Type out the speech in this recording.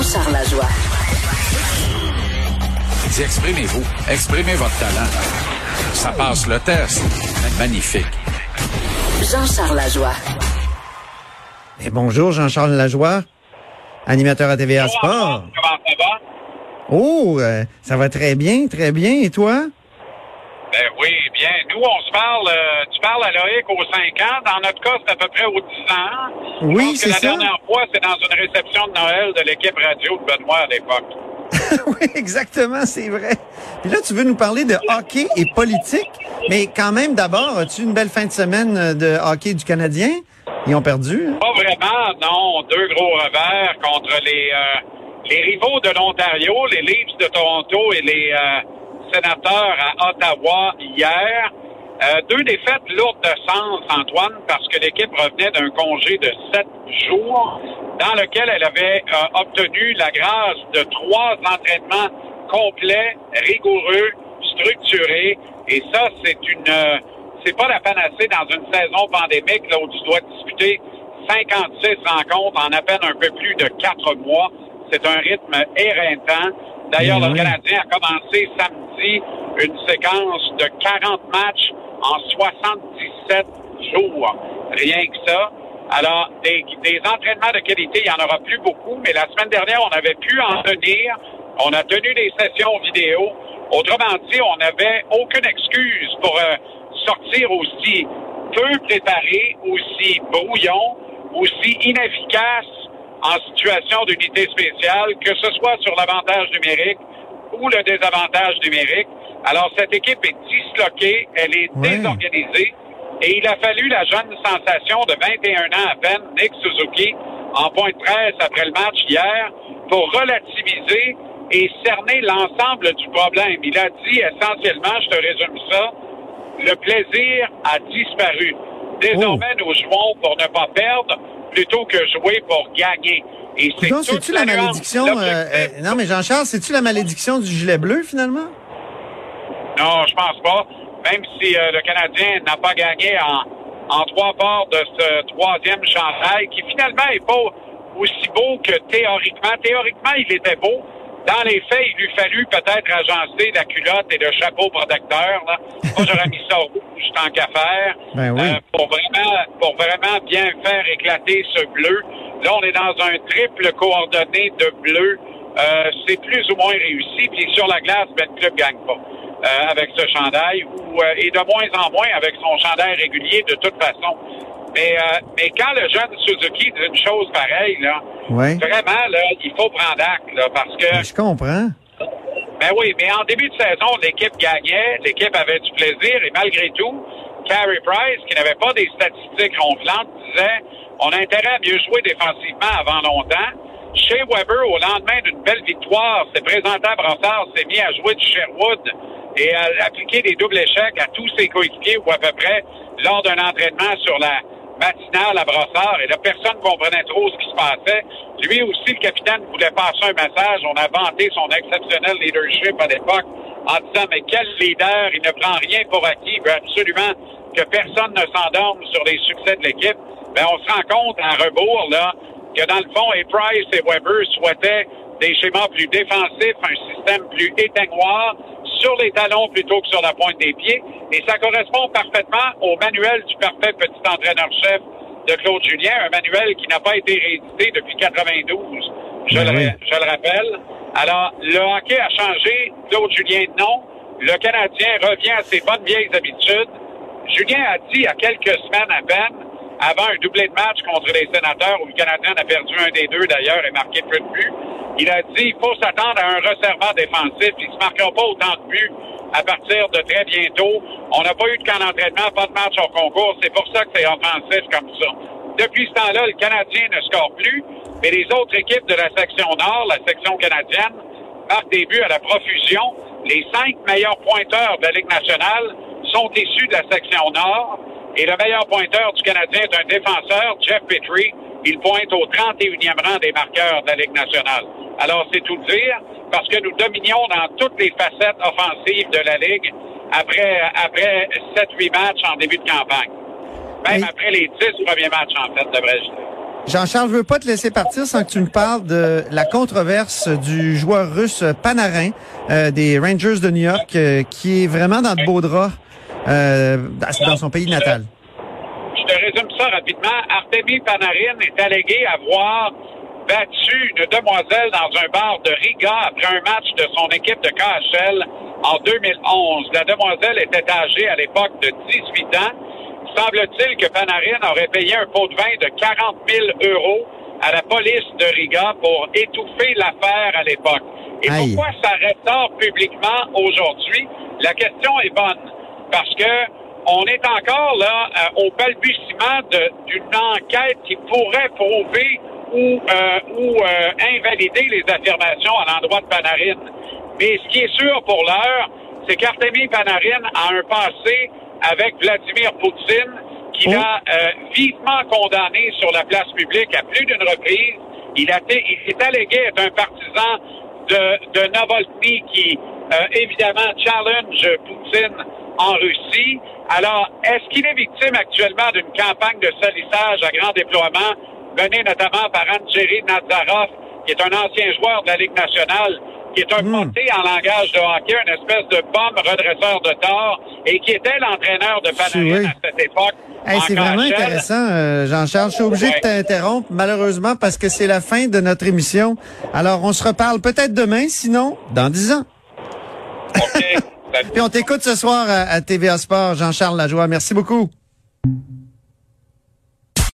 Jean-Charles Lajoie. Exprimez-vous. Exprimez votre talent. Ça passe le test. Magnifique. Jean-Charles Lajoie. Et bonjour, Jean-Charles Lajoie, animateur à TVA Sport. Comment ça va? Oh, ça va très bien, très bien. Et toi? Ben oui, bien. Nous, on se parle, tu parles à Loïc aux 5 ans. Dans notre cas, c'est à peu près aux 10 ans. Oui, c'est ça. La dernière fois, c'est dans une réception de Noël de l'équipe radio de Benoît à l'époque. Oui, exactement, c'est vrai. Puis là, tu veux nous parler de hockey et politique, mais quand même, d'abord, as-tu une belle fin de semaine de hockey du Canadien? Ils ont perdu. Pas vraiment, non. 2 gros revers contre les rivaux de l'Ontario, les Leafs de Toronto et les Sénateurs à Ottawa hier. 2 défaites lourdes de sens, Antoine, parce que l'équipe revenait d'un congé de 7 jours dans lequel elle avait obtenu la grâce de 3 entraînements complets, rigoureux, structurés. Et ça, c'est pas la panacée dans une saison pandémique là où tu dois disputer 56 rencontres en à peine un peu plus de 4 mois. C'est un rythme éreintant. D'ailleurs, le Canadien a commencé samedi une séquence de 40 matchs en 77 jours. Rien que ça. Alors, des entraînements de qualité, il n'y en aura plus beaucoup, mais la semaine dernière, on avait pu en tenir. On a tenu des sessions vidéo. Autrement dit, on n'avait aucune excuse pour sortir aussi peu préparé, aussi brouillon, aussi inefficace en situation d'unité spéciale, que ce soit sur l'avantage numérique ou le désavantage numérique. Alors, cette équipe est disloquée, elle est désorganisée, et il a fallu la jeune sensation de 21 ans à peine, Nick Suzuki, en point de presse après le match hier, pour relativiser et cerner l'ensemble du problème. Il a dit essentiellement, je te résume ça, le plaisir a disparu. Désormais, nous jouons pour ne pas perdre plutôt que jouer pour gagner. Et c'est-tu la malédiction? Non, mais Jean-Charles, c'est-tu la malédiction du gilet bleu, finalement? Non, je pense pas. Même si le Canadien n'a pas gagné en 3 parts de ce 3e chandail, qui finalement est pas aussi beau que théoriquement. Théoriquement, il était beau. Dans les faits, il lui fallut peut-être agencer la culotte et le chapeau protecteur. Là. Moi, j'aurais mis ça rouge tant qu'à faire. Ben oui. Pour vraiment bien faire éclater ce bleu. Là, on est dans un triple coordonné de bleu. C'est plus ou moins réussi. Puis sur la glace, ben, le club gagne pas avec ce chandail. Et de moins en moins avec son chandail régulier de toute façon. Mais quand le jeune Suzuki dit une chose pareille, là, vraiment, là, il faut prendre acte, là, parce que... Je comprends. Ben oui, mais en début de saison, l'équipe gagnait, l'équipe avait du plaisir, et malgré tout, Carey Price, qui n'avait pas des statistiques ronflantes, disait « On a intérêt à mieux jouer défensivement avant longtemps ». Shea Weber, au lendemain d'une belle victoire, s'est présenté à Brossard, s'est mis à jouer du Sherwood et à appliquer des doubles échecs à tous ses coéquipiers, ou à peu près, lors d'un entraînement sur la matinale à Brossard, et là, personne comprenait trop ce qui se passait. Lui aussi, le capitaine voulait passer un message. On a vanté son exceptionnel leadership à l'époque en disant, mais quel leader, il ne prend rien pour acquis, il veut absolument que personne ne s'endorme sur les succès de l'équipe. Ben, on se rend compte, en rebours, là, que dans le fond, et Price et Weber souhaitaient des schémas plus défensifs, un système plus éteignoir, sur les talons plutôt que sur la pointe des pieds. Et ça correspond parfaitement au manuel du parfait petit entraîneur-chef de Claude Julien, un manuel qui n'a pas été réédité depuis 92, je le rappelle. Alors, le hockey a changé, Claude Julien non. Le Canadien revient à ses bonnes vieilles habitudes. Julien a dit il y a quelques semaines à peine, avant un doublé de match contre les Sénateurs, où le Canadien a perdu un des deux d'ailleurs et marqué peu de buts, il a dit il faut s'attendre à un resserrement défensif. Il ne se marquera pas autant de buts à partir de très bientôt. On n'a pas eu de camp d'entraînement, pas de match hors concours. C'est pour ça que c'est offensif comme ça. Depuis ce temps-là, le Canadien ne score plus, mais les autres équipes de la section Nord, la section canadienne, marquent des buts à la profusion. Les 5 meilleurs pointeurs de la Ligue nationale sont issus de la section Nord. Et le meilleur pointeur du Canadien est un défenseur, Jeff Petrie. Il pointe au 31e rang des marqueurs de la Ligue nationale. Alors, c'est tout dire, parce que nous dominions dans toutes les facettes offensives de la Ligue après 7-8 matchs en début de campagne. Même après les 10 premiers matchs, en fait, devrais-je dire. Jean-Charles, je veux pas te laisser partir sans que tu me parles de la controverse du joueur russe Panarin des Rangers de New York qui est vraiment dans de beaux draps dans son pays natal. Je te résume ça rapidement. Artemi Panarin est allégué avoir battu une demoiselle dans un bar de Riga après un match de son équipe de KHL en 2011. La demoiselle était âgée à l'époque de 18 ans. Semble-t-il que Panarin aurait payé un pot de vin de 40 000 € à la police de Riga pour étouffer l'affaire à l'époque. Et Aïe. pourquoi ça ressort publiquement aujourd'hui? La question est bonne. Parce que on est encore là au balbutiement d'une enquête qui pourrait prouver ou invalider les affirmations à l'endroit de Panarin. Mais ce qui est sûr pour l'heure, c'est qu'Artemi Panarin a un passé avec Vladimir Poutine, qui l'a vivement condamné sur la place publique à plus d'une reprise. Il est allégué être un partisan de Navalny qui, évidemment, challenge Poutine en Russie. Alors, est-ce qu'il est victime actuellement d'une campagne de salissage à grand déploiement menée notamment par Andrei Nazarov, qui est un ancien joueur de la Ligue nationale, qui est un monté en langage de hockey, une espèce de pomme redresseur de tort, et qui était l'entraîneur de Panarin à cette époque. Hey, c'est vraiment intéressant, Jean-Charles. Je suis obligé de t'interrompre, malheureusement, parce que c'est la fin de notre émission. Alors, on se reparle peut-être demain, sinon, dans 10 ans. OK. Puis on t'écoute ce soir à TVA Sport, Jean-Charles Lajoie. Merci beaucoup.